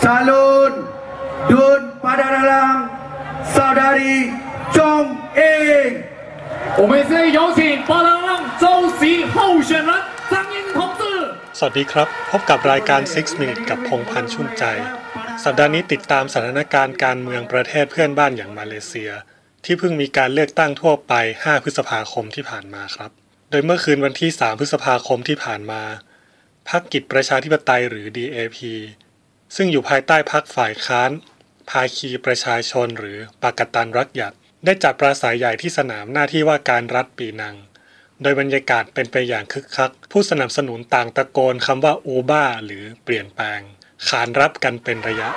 calon Dun Padanalang Saudari Chong Eng 我们现在有请巴拉浪州席候选人张英同志สวัสดีครับพบกับรายการ 6 Minutes กับพงษ์พันธ์ชุ่มใจสัปดาห์นี้ติดตามสถานการณ์การเมืองประเทศเพื่อนบ้านอย่างมาเลเซียที่เพิ่งมีการเลือกตั้งทั่วไป5พฤษภาคมที่ผ่านมาครับโดยเมื่อคืนวันที่3พฤษภาคมที่ผ่านมาพรรคกิจประชาธิปไตยหรือ DAP ซึ่งอยู่ภายใต้พรรคฝ่ายค้านภาคีประชาชนหรือปากตันรักหยัดได้จัดปราศรัยใหญ่ที่สนามหน้าที่ว่าการรัฐปีนังโดยบรรยากาศเป็นไปอย่างคึกคักผู้สนับสนุนต่างตะโกนคำว่าอูบ้าหรือเปลี่ยนแปลงขานรับกันเป็นระยะ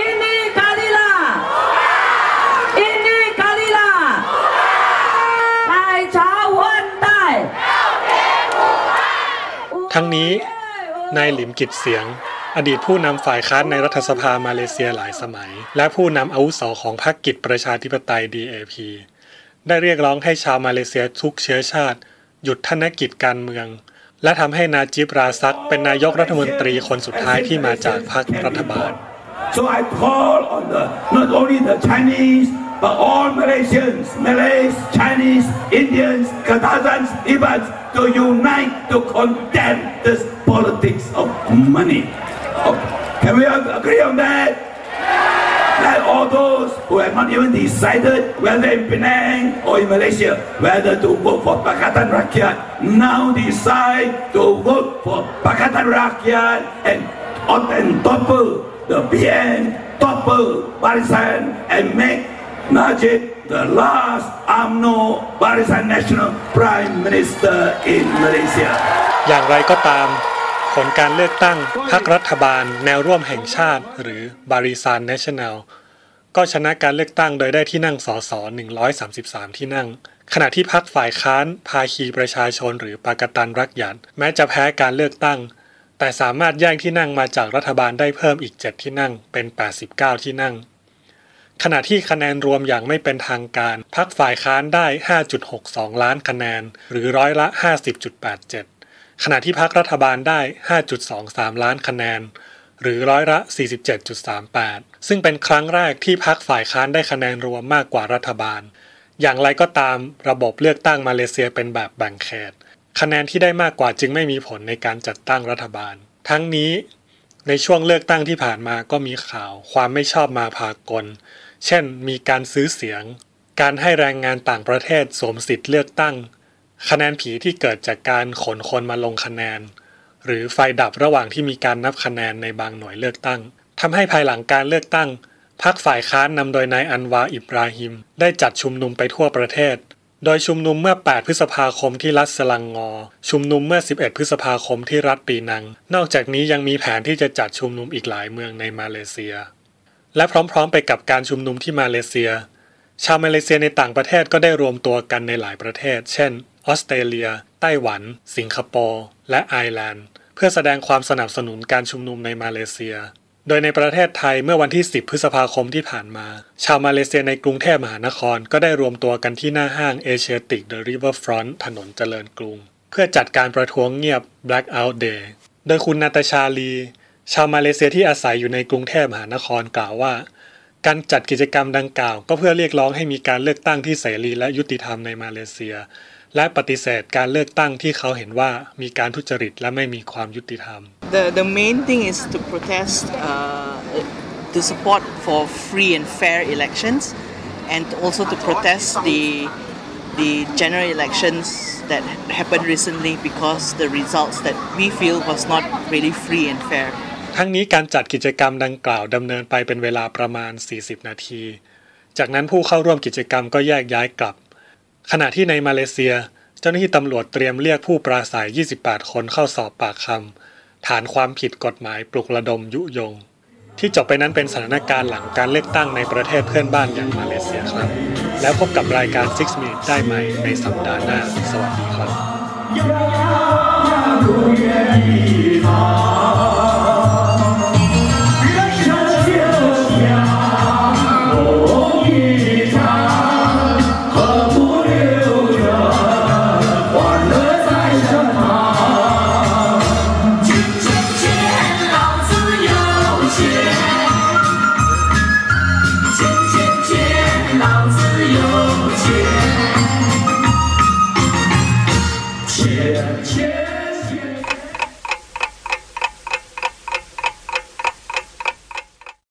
ทั้งนี้นายหลิมกิจเสียงอดีตผู้นำฝ่ายค้านในรัฐสภามาเลเซียหลายสมัยและผู้นำอาวุโสของพรรคกิจประชาธิปไตย DAP ได้เรียกร้องให้ชาวมาเลเซียทุกเชื้อชาติหยุดธนกิจการเมืองและทำให้นาจิบราซักเป็นนายกรัฐมนตรีคนสุดท้ายที่มาจากพรรครัฐบาล So I call on not only the Chinese but all Malaysians, Malays, Chinese, Indians, Kazahstans, Ibans to unite to condemn this politics of money. Can we agree on that? Let all those who have not even decided whether in Penang or in Malaysia whether to vote for Pakatan Rakyat now decide to vote for Pakatan Rakyat and topple the PN, topple Barisan and make Najib the last UMNO Barisan National Prime Minister in Malaysia อย่างไรก็ตามผลการเลือกตั้งพรรครัฐบาลแนวร่วมแห่งชาติหรือ Barisan Nasional ก็ชนะการเลือกตั้งโดยได้ที่นั่งสส133ที่นั่งขณะที่พรรคฝ่ายค้านภาคีประชาชนหรือปากตันรักหยัดแม้จะแพ้การเลือกตั้งแต่สามารถแย่งที่นั่งมาจากรัฐบาลได้เพิ่มอีก7ที่นั่งเป็น89ที่นั่งขณะที่คะแนนรวมอย่างไม่เป็นทางการพรรคฝ่ายค้านได้ 5.62 ล้านคะแนนหรือร้อยละ 50.87 ขณะที่พรรครัฐบาลได้ 5.23 ล้านคะแนนหรือร้อยละ 47.38 ซึ่งเป็นครั้งแรกที่พรรคฝ่ายค้านได้คะแนนรวมมากกว่ารัฐบาลอย่างไรก็ตามระบบเลือกตั้งมาเลเซียเป็นแบบแบ่งเขตคะแนนที่ได้มากกว่าจึงไม่มีผลในการจัดตั้งรัฐบาลทั้งนี้ในช่วงเลือกตั้งที่ผ่านมาก็มีข่าวความไม่ชอบมาพากลเช่นมีการซื้อเสียงการให้แรงงานต่างประเทศสวมสิทธิ์เลือกตั้งคะแนนผีที่เกิดจากการขนคนมาลงคะแนนหรือไฟดับระหว่างที่มีการนับคะแนนในบางหน่วยเลือกตั้งทำให้ภายหลังการเลือกตั้งพรรคฝ่ายค้านนำโดยนายอันวาอิบราฮิมได้จัดชุมนุมไปทั่วประเทศโดยชุมนุมเมื่อ8พฤษภาคมที่รัฐสลังงอชุมนุมเมื่อ11พฤษภาคมที่รัฐปีนังนอกจากนี้ยังมีแผนที่จะจัดชุมนุมอีกหลายเมืองในมาเลเซียและพร้อมๆไปกับการชุมนุมที่มาเลเซียชาวมาเลเซียในต่างประเทศก็ได้รวมตัวกันในหลายประเทศเช่นออสเตรเลียไต้หวันสิงคโปร์และไอร์แลนด์เพื่อแสดงความสนับสนุนการชุมนุมในมาเลเซียโดยในประเทศไทยเมื่อวันที่10พฤษภาคมที่ผ่านมาชาวมาเลเซียในกรุงเทพมหานครก็ได้รวมตัวกันที่หน้าห้าง Asiatic The Riverfront ถนนเจริญกรุงเพื่อจัดการประท้วงเงียบ Blackout Day โดยคุณนาตาชาลีชาวมาเลเซียที่อาศัยอยู่ในกรุงเทพมหานครกล่าวว่าการจัดกิจกรรมดังกล่าวก็เพื่อเรียกร้องให้มีการเลือกตั้งที่เสรีและยุติธรรมในมาเลเซียและปฏิเสธการเลือกตั้งที่เขาเห็นว่ามีการทุจริตและไม่มีความยุติธรรม The main thing is to protest to support for free and fair elections and also to protest the general elections that happened recently because the results that we feel was not really free and fair ทั้งนี้การจัดกิจกรรมดังกล่าวดำเนินไปเป็นเวลาประมาณ40นาทีจากนั้นผู้เข้าร่วมกิจกรรมก็แยกย้ายกลับขณะที่ในมาเลเซียเจ้าหน้าที่ตำรวจเตรียมเรียกผู้ปราศรัย28คนเข้าสอบปากคำฐานความผิดกฎหมายปลุกระดมยุยงที่จบไปนั้นเป็นสถานการณ์หลังการเลือกตั้งในประเทศเพื่อนบ้านอย่างมาเลเซียครับแล้วพบกับรายการ6 Minutes ได้ใหม่ในสัปดาห์หน้าสวัสดีครับ